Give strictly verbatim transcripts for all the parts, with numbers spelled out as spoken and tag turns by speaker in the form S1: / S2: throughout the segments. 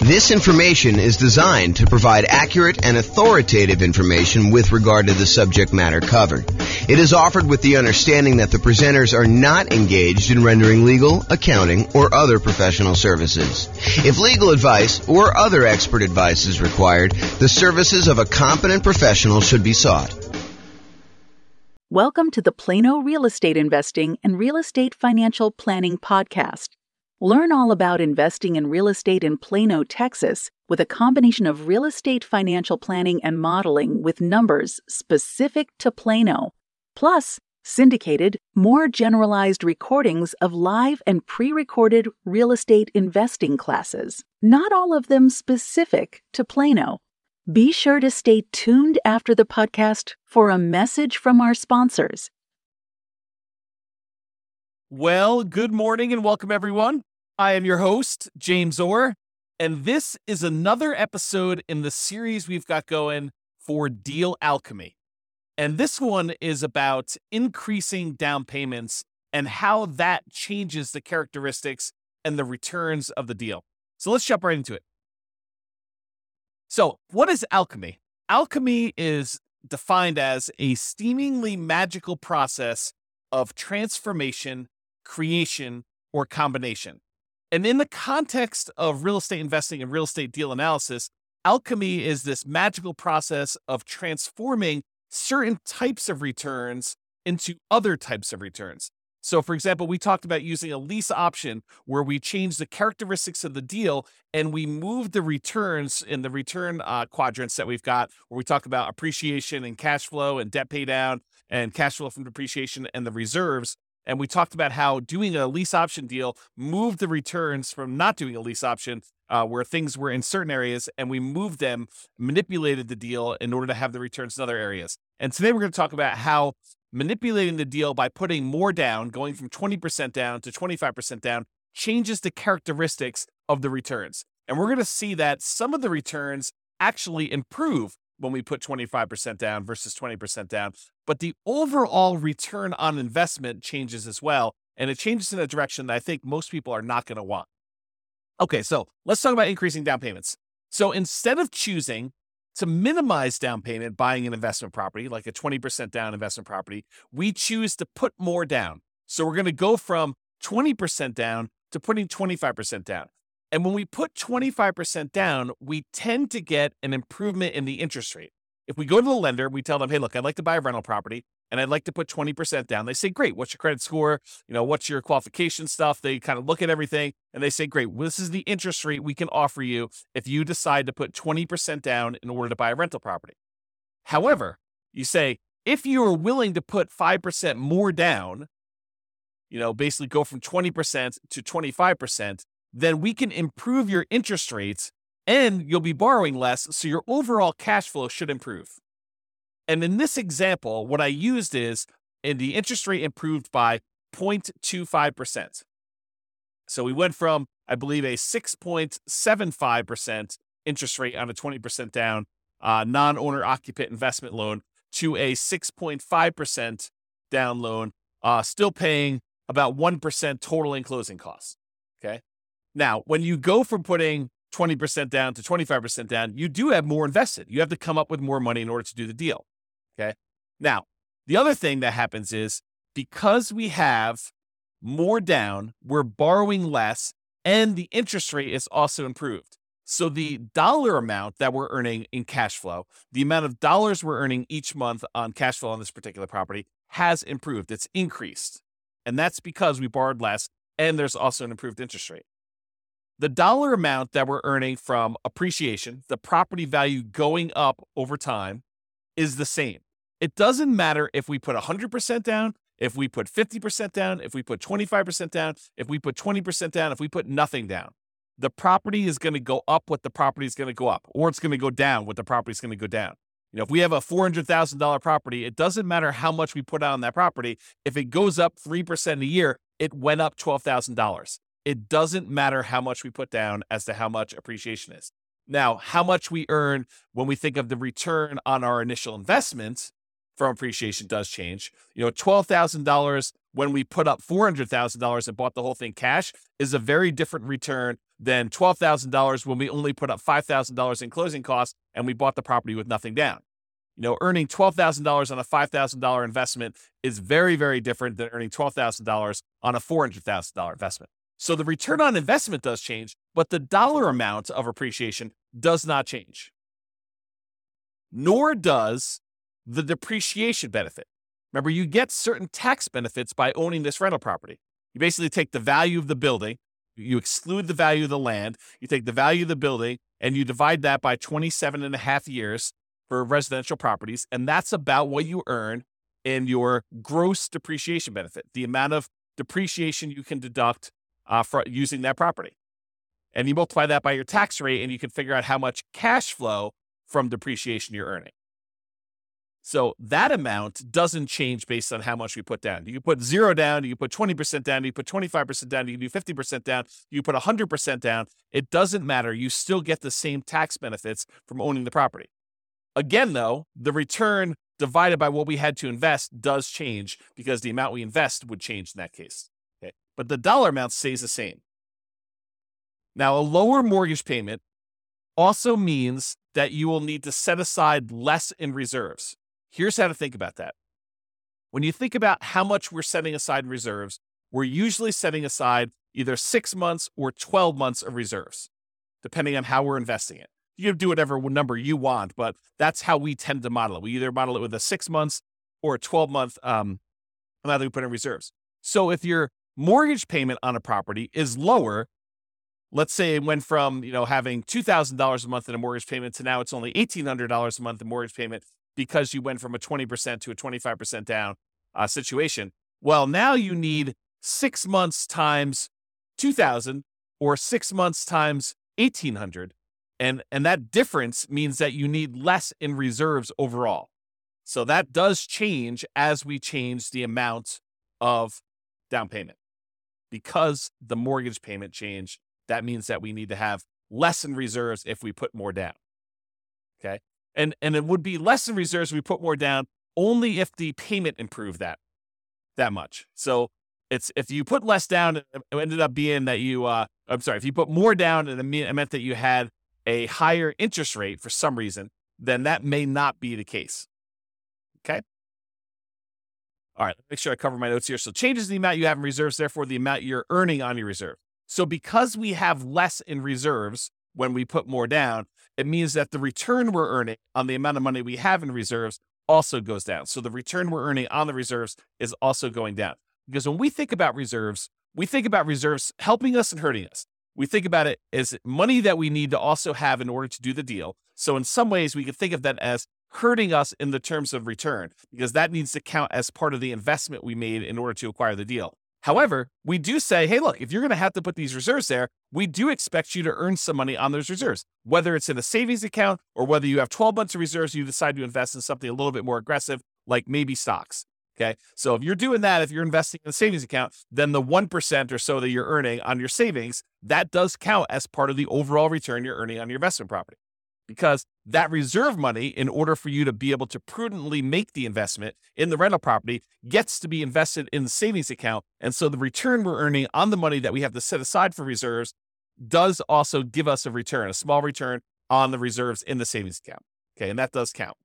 S1: This information is designed to provide accurate and authoritative information with regard to the subject matter covered. It is offered with the understanding that the presenters are not engaged in rendering legal, accounting, or other professional services. If legal advice or other expert advice is required, the services of a competent professional should be sought.
S2: Welcome to the Plano Real Estate Investing and Real Estate Financial Planning Podcast. Learn all about investing in real estate in Plano, Texas, with a combination of real estate financial planning and modeling with numbers specific to Plano, plus syndicated, more generalized recordings of live and pre-recorded real estate investing classes, not all of them specific to Plano. Be sure to stay tuned after the podcast for a message from our sponsors.
S3: Well, good morning and welcome, everyone. I am your host, James Orr, and this is another episode in the series we've got going for Deal Alchemy. And this one is about increasing down payments and how that changes the characteristics and the returns of the deal. So let's jump right into it. So what is alchemy? Alchemy is defined as a seemingly magical process of transformation, creation, or combination. And in the context of real estate investing and real estate deal analysis, alchemy is this magical process of transforming certain types of returns into other types of returns. So, for example, we talked about using a lease option where we change the characteristics of the deal and we move the returns in the return uh, quadrants that we've got, where we talk about appreciation and cash flow and debt pay down and cash flow from depreciation and the reserves. And we talked about how doing a lease option deal moved the returns from not doing a lease option uh, where things were in certain areas, and we moved them, manipulated the deal in order to have the returns in other areas. And today we're going to talk about how manipulating the deal by putting more down, going from twenty percent down to twenty-five percent down, changes the characteristics of the returns. And we're going to see that some of the returns actually improve when we put twenty-five percent down versus twenty percent down. But the overall return on investment changes as well. And it changes in a direction that I think most people are not going to want. Okay, so let's talk about increasing down payments. So instead of choosing to minimize down payment buying an investment property, like a twenty percent down investment property, we choose to put more down. So we're going to go from twenty percent down to putting twenty-five percent down. And when we put twenty-five percent down, we tend to get an improvement in the interest rate. If we go to the lender, we tell them, hey, look, I'd like to buy a rental property and I'd like to put twenty percent down. They say, great, what's your credit score? You know, what's your qualification stuff? They kind of look at everything and they say, great, well, this is the interest rate we can offer you if you decide to put twenty percent down in order to buy a rental property. However, you say, if you are willing to put five percent more down, you know, basically go from twenty percent to twenty-five percent, then we can improve your interest rates and you'll be borrowing less, so your overall cash flow should improve. And in this example, what I used is, and the interest rate improved by zero point two five percent. So we went from, I believe, a six point seven five percent interest rate on a twenty percent down uh, non-owner occupant investment loan to a six point five percent down loan, uh, still paying about one percent total in closing costs. Okay. Now, when you go from putting twenty percent down to twenty-five percent down, you do have more invested. You have to come up with more money in order to do the deal. Okay. Now, the other thing that happens is because we have more down, we're borrowing less and the interest rate is also improved. So the dollar amount that we're earning in cash flow, the amount of dollars we're earning each month on cash flow on this particular property has improved. It's increased. And that's because we borrowed less and there's also an improved interest rate. The dollar amount that we're earning from appreciation, the property value going up over time, is the same. It doesn't matter if we put one hundred percent down, if we put fifty percent down, if we put twenty-five percent down, if we put twenty percent down, if we put nothing down. The property is going to go up what the property is going to go up, or it's going to go down what the property is going to go down. You know, if we have a four hundred thousand dollars property, it doesn't matter how much we put out on that property. If it goes up three percent a year, it went up twelve thousand dollars. It doesn't matter how much we put down as to how much appreciation is. Now, how much we earn when we think of the return on our initial investment from appreciation does change. You know, twelve thousand dollars when we put up four hundred thousand dollars and bought the whole thing cash is a very different return than twelve thousand dollars when we only put up five thousand dollars in closing costs and we bought the property with nothing down. You know, earning twelve thousand dollars on a five thousand dollars investment is very, very different than earning twelve thousand dollars on a four hundred thousand dollars investment. So the return on investment does change, but the dollar amount of appreciation does not change. Nor does the depreciation benefit. Remember, you get certain tax benefits by owning this rental property. You basically take the value of the building, you exclude the value of the land, you take the value of the building, and you divide that by twenty-seven and a half years for residential properties, and that's about what you earn in your gross depreciation benefit, the amount of depreciation you can deduct uh, for using that property. And you multiply that by your tax rate, and you can figure out how much cash flow from depreciation you're earning. So that amount doesn't change based on how much we put down. You can put zero down, you can put twenty percent down, you can put twenty-five percent down, you can do fifty percent down, you can put one hundred percent down. It doesn't matter. You still get the same tax benefits from owning the property. Again, though, the return divided by what we had to invest does change because the amount we invest would change in that case. Okay? But the dollar amount stays the same. Now, a lower mortgage payment also means that you will need to set aside less in reserves. Here's how to think about that. When you think about how much we're setting aside in reserves, we're usually setting aside either six months or twelve months of reserves, depending on how we're investing it. You can do whatever number you want, but that's how we tend to model it. We either model it with a six months or a twelve month um, amount that we put in reserves. So if your mortgage payment on a property is lower, let's say it went from, you know, having two thousand dollars a month in a mortgage payment to now it's only eighteen hundred dollars a month in mortgage payment because you went from a twenty percent to a twenty-five percent down uh, situation. Well, now you need six months times two thousand or six months times eighteen hundred. And, and that difference means that you need less in reserves overall. So that does change as we change the amount of down payment. Because the mortgage payment changed, that means that we need to have less in reserves if we put more down. Okay? And, and it would be less in reserves if we put more down only if the payment improved that, that much. So it's if you put less down, it ended up being that you, uh, I'm sorry, if you put more down and it meant that you had a higher interest rate for some reason, then that may not be the case. Okay? All right, make sure I cover my notes here. So changes the amount you have in reserves, therefore the amount you're earning on your reserve. So because we have less in reserves when we put more down, it means that the return we're earning on the amount of money we have in reserves also goes down. So the return we're earning on the reserves is also going down. Because when we think about reserves, we think about reserves helping us and hurting us. We think about it as money that we need to also have in order to do the deal. So in some ways, we could think of that as hurting us in the terms of return, because that needs to count as part of the investment we made in order to acquire the deal. However, we do say, hey, look, if you're going to have to put these reserves there, we do expect you to earn some money on those reserves, whether it's in a savings account or whether you have twelve months of reserves, you decide to invest in something a little bit more aggressive, like maybe stocks. Okay. So if you're doing that, if you're investing in a savings account, then the one percent or so that you're earning on your savings, that does count as part of the overall return you're earning on your investment property. Because that reserve money, in order for you to be able to prudently make the investment in the rental property, gets to be invested in the savings account. And so the return we're earning on the money that we have to set aside for reserves does also give us a return, a small return on the reserves in the savings account. Okay. And that does count.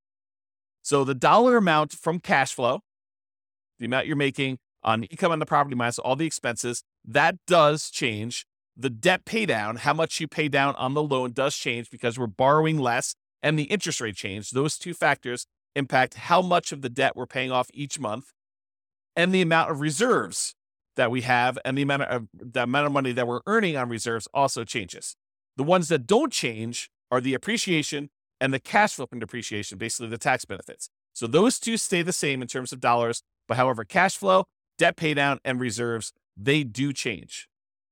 S3: So the dollar amount from cash flow, the amount you're making on income on the property minus all the expenses, that does change. The debt pay down, how much you pay down on the loan, does change because we're borrowing less, and the interest rate change. Those two factors impact how much of the debt we're paying off each month, and the amount of reserves that we have, and the amount of the amount of money that we're earning on reserves also changes. The ones that don't change are the appreciation and the cash flow from depreciation, basically the tax benefits. So those two stay the same in terms of dollars, but however, cash flow, debt pay down, and reserves, they do change.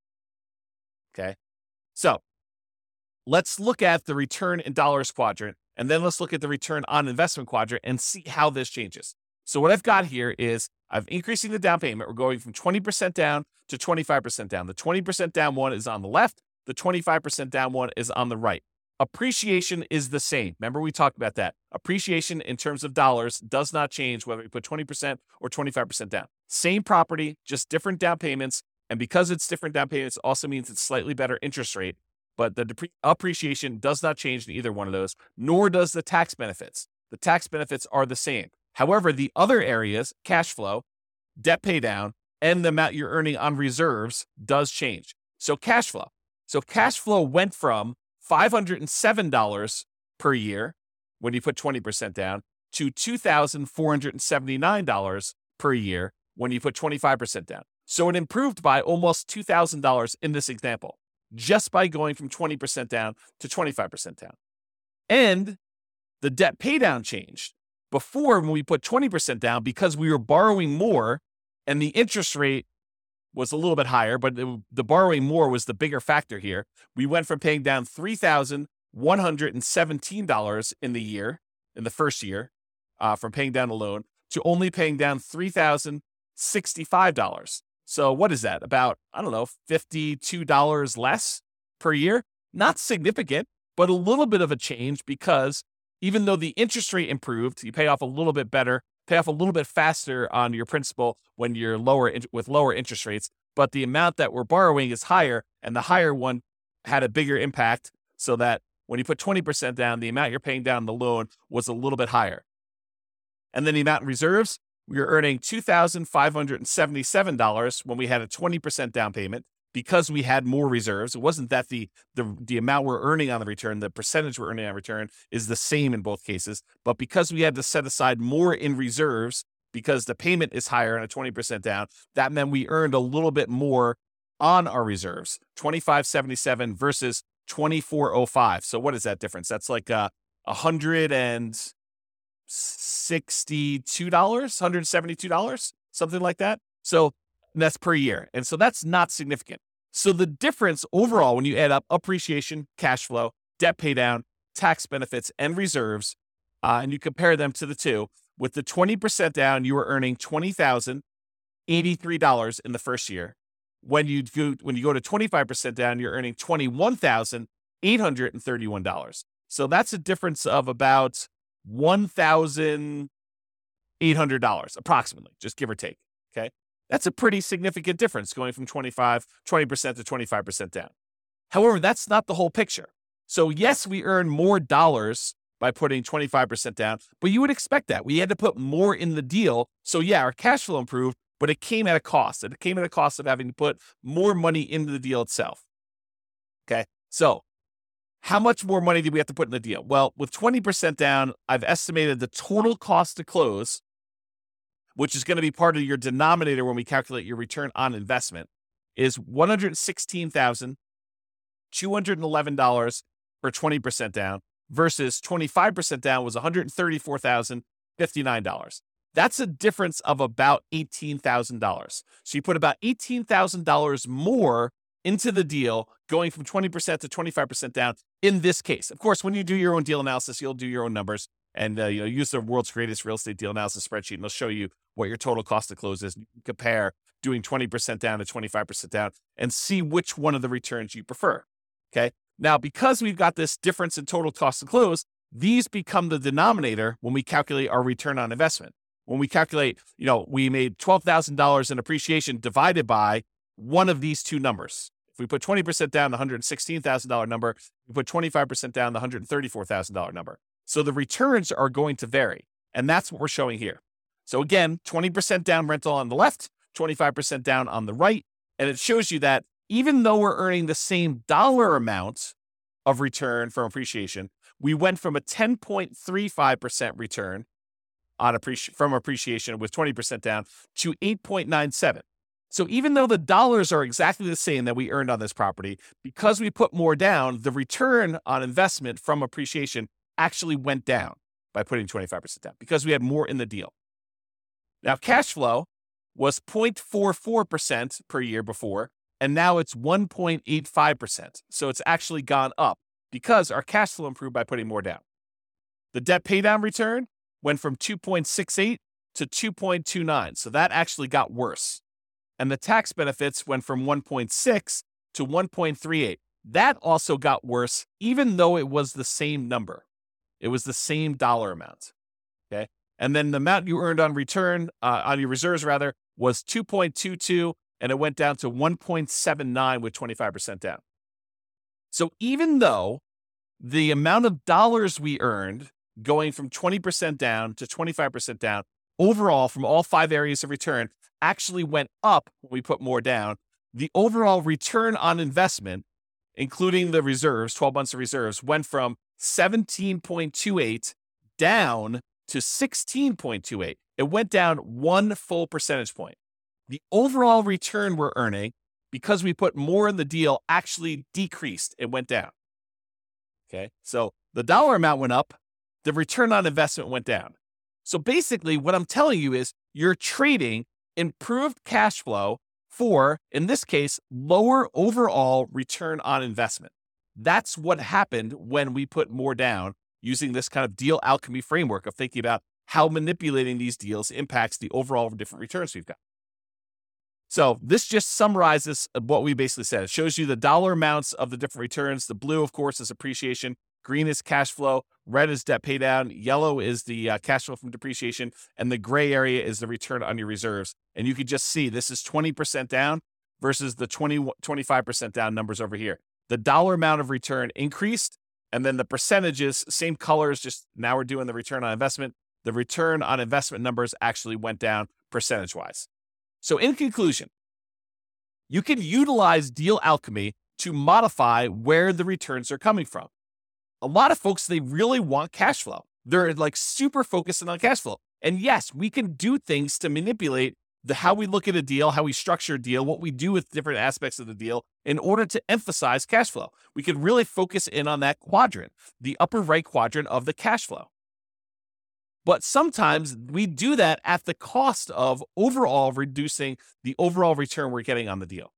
S3: Okay, so let's look at the return in dollars quadrant, and then let's look at the return on investment quadrant and see how this changes. So what I've got here is I'm increasing the down payment. We're going from twenty percent down to twenty-five percent down. The twenty percent down one is on the left. The twenty-five percent down one is on the right. Appreciation is the same. Remember, we talked about that. Appreciation in terms of dollars does not change whether we put twenty percent or twenty-five percent down. Same property, just different down payments. And because it's different down payments, it also means it's slightly better interest rate. But the depre- appreciation does not change in either one of those, nor does the tax benefits. The tax benefits are the same. However, the other areas, cash flow, debt pay down, and the amount you're earning on reserves does change. So cash flow. So cash flow went from five hundred seven dollars per year when you put twenty percent down to two thousand four hundred seventy-nine dollars per year when you put twenty-five percent down. So it improved by almost two thousand dollars in this example, just by going from twenty percent down to twenty-five percent down. And the debt pay down changed. Before, when we put twenty percent down, because we were borrowing more and the interest rate was a little bit higher, but it, the borrowing more was the bigger factor here. We went from paying down three thousand one hundred seventeen dollars in the year, in the first year, uh, from paying down a loan, to only paying down three thousand sixty-five dollars. So what is that? About, I don't know, fifty-two dollars less per year? Not significant, but a little bit of a change, because even though the interest rate improved, you pay off a little bit better, pay off a little bit faster on your principal when you're lower with lower interest rates, but the amount that we're borrowing is higher, and the higher one had a bigger impact, so that when you put twenty percent down, the amount you're paying down the loan was a little bit higher. And then the amount in reserves, we were earning two thousand five hundred seventy-seven dollars when we had a twenty percent down payment, because we had more reserves. It wasn't that the, the, the amount we're earning on the return, the percentage we're earning on return is the same in both cases, but because we had to set aside more in reserves because the payment is higher on a twenty percent down, that meant we earned a little bit more on our reserves, twenty-five seventy-seven versus twenty-four oh five. So what is that difference? That's like uh, one hundred sixty-two dollars, one hundred seventy-two dollars, something like that. So that's per year. And so that's not significant. So the difference overall, when you add up appreciation, cash flow, debt pay down, tax benefits, and reserves, uh, and you compare them to the two, with the twenty percent down, you were earning twenty thousand eighty-three dollars in the first year. When you go, when you go to twenty-five percent down, you're earning twenty-one thousand eight hundred thirty-one dollars. So that's a difference of about one thousand eight hundred dollars approximately, just give or take. Okay. That's a pretty significant difference, going from twenty-five, twenty percent to twenty-five percent down. However, that's not the whole picture. So yes, we earn more dollars by putting twenty-five percent down, but you would expect that. We had to put more in the deal. So yeah, our cash flow improved, but it came at a cost. It came at a cost of having to put more money into the deal itself. Okay. So how much more money did we have to put in the deal? Well, with twenty percent down, I've estimated the total cost to close, which is going to be part of your denominator when we calculate your return on investment, is one hundred sixteen thousand two hundred eleven dollars for twenty percent down, versus twenty-five percent down was one hundred thirty-four thousand fifty-nine dollars. That's a difference of about eighteen thousand dollars. So you put about eighteen thousand dollars more into the deal, going from twenty percent to twenty-five percent down in this case. Of course, when you do your own deal analysis, you'll do your own numbers and uh, you know, use the world's greatest real estate deal analysis spreadsheet, and they'll show you what your total cost to close is. You can compare doing twenty percent down to twenty-five percent down and see which one of the returns you prefer. Okay. Now, because we've got this difference in total cost to close, these become the denominator when we calculate our return on investment. When we calculate, you know, we made twelve thousand dollars in appreciation divided by one of these two numbers. If we put twenty percent down, the one hundred sixteen thousand dollars number, we put twenty-five percent down, the one hundred thirty-four thousand dollars number. So the returns are going to vary. And that's what we're showing here. So again, twenty percent down rental on the left, twenty-five percent down on the right. And it shows you that even though we're earning the same dollar amount of return from appreciation, we went from a ten point three five percent return on appreci- from appreciation with twenty percent down to eight point nine seven. So even though the dollars are exactly the same that we earned on this property, because we put more down, the return on investment from appreciation actually went down by putting twenty-five percent down because we had more in the deal. Now, cash flow was zero point four four percent per year before, and now it's one point eight five percent. So it's actually gone up because our cash flow improved by putting more down. The debt paydown return went from two point six eight to two point two nine. So that actually got worse. And the tax benefits went from one point six to one point three eight. That also got worse, even though it was the same number. It was the same dollar amount. Okay. And then the amount you earned on return, uh, on your reserves rather, was two point two two and it went down to one point seven nine with twenty-five percent down. So even though the amount of dollars we earned going from twenty percent down to twenty-five percent down, overall from all five areas of return actually went up when we put more down, the overall return on investment, including the reserves, twelve months of reserves, went from seventeen point two eight down to sixteen point two eight. It went down one full percentage point. The overall return we're earning, because we put more in the deal, actually decreased. It went down. Okay, so the dollar amount went up, the return on investment went down. So basically, what I'm telling you is you're trading improved cash flow for, in this case, lower overall return on investment. That's what happened when we put more down using this kind of deal alchemy framework of thinking about how manipulating these deals impacts the overall different returns we've got. So this just summarizes what we basically said. It shows you the dollar amounts of the different returns. The blue, of course, is appreciation. Green is cash flow. Red is debt pay down. Yellow is the uh, cash flow from depreciation. And the gray area is the return on your reserves. And you can just see this is twenty percent down versus the twenty, twenty-five percent down numbers over here. The dollar amount of return increased. And then the percentages, same colors, just now we're doing the return on investment. The return on investment numbers actually went down percentage-wise. So in conclusion, you can utilize deal alchemy to modify where the returns are coming from. A lot of folks, they really want cash flow. They're like super focused on cash flow. And yes, we can do things to manipulate the how we look at a deal, how we structure a deal, what we do with different aspects of the deal in order to emphasize cash flow. We can really focus in on that quadrant, the upper right quadrant of the cash flow. But sometimes we do that at the cost of overall reducing the overall return we're getting on the deal.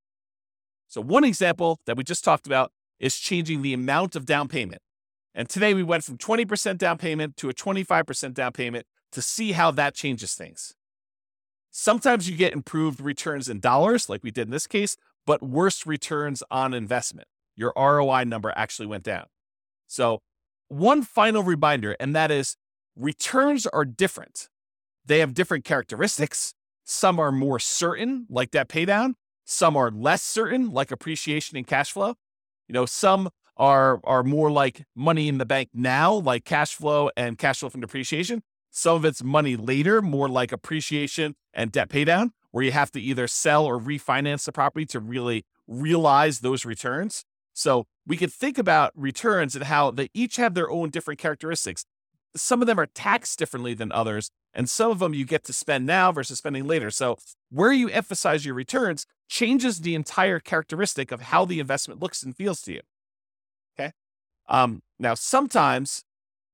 S3: So one example that we just talked about is changing the amount of down payment. And today we went from twenty percent down payment to a twenty-five percent down payment to see how that changes things. Sometimes you get improved returns in dollars, like we did in this case, but worse returns on investment. Your R O I number actually went down. So one final reminder, and that is returns are different. They have different characteristics. Some are more certain, like debt paydown. Some are less certain, like appreciation and cash flow. You know, some are, are more like money in the bank now, like cash flow and cash flow from depreciation. Some of it's money later, more like appreciation and debt paydown, where you have to either sell or refinance the property to really realize those returns. So we could think about returns and how they each have their own different characteristics. Some of them are taxed differently than others, and some of them you get to spend now versus spending later. So where you emphasize your returns changes the entire characteristic of how the investment looks and feels to you. Okay. Um, now, sometimes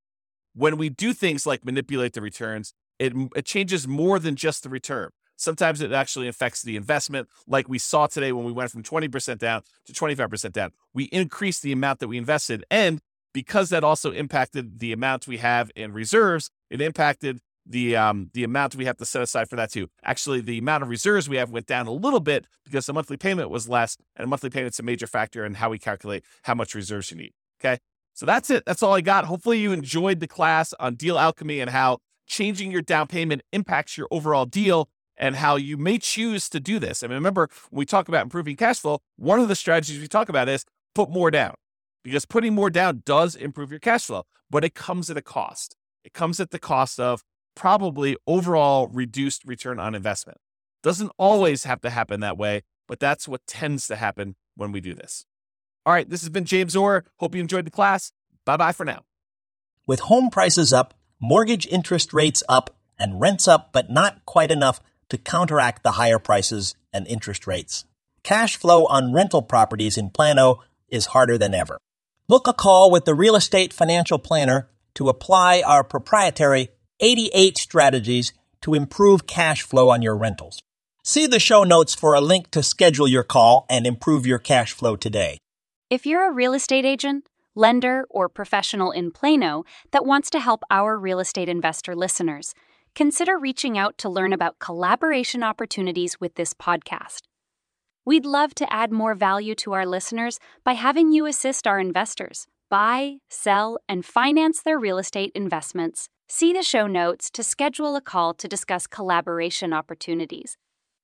S3: when we do things like manipulate the returns, it, it changes more than just the return. Sometimes it actually affects the investment, like we saw today when we went from twenty percent down to twenty-five percent down. We increased the amount that we invested, and because that also impacted the amount we have in reserves, it impacted the um, the amount we have to set aside for that too. Actually, the amount of reserves we have went down a little bit because the monthly payment was less, and a monthly payment's a major factor in how we calculate how much reserves you need. Okay, so that's it. That's all I got. Hopefully you enjoyed the class on deal alchemy and how changing your down payment impacts your overall deal and how you may choose to do this. I mean, remember, when we talk about improving cash flow, one of the strategies we talk about is put more down. Because putting more down does improve your cash flow, but it comes at a cost. It comes at the cost of probably overall reduced return on investment. Doesn't always have to happen that way, but that's what tends to happen when we do this. All right, this has been James Orr. Hope you enjoyed the class. Bye-bye for now.
S4: With home prices up, mortgage interest rates up, and rents up, but not quite enough to counteract the higher prices and interest rates, cash flow on rental properties in Plano is harder than ever. Book a call with the Real Estate Financial Planner to apply our proprietary eighty-eight strategies to improve cash flow on your rentals. See the show notes for a link to schedule your call and improve your cash flow today.
S5: If you're a real estate agent, lender, or professional in Plano that wants to help our real estate investor listeners, consider reaching out to learn about collaboration opportunities with this podcast. We'd love to add more value to our listeners by having you assist our investors buy, sell, and finance their real estate investments. See the show notes to schedule a call to discuss collaboration opportunities.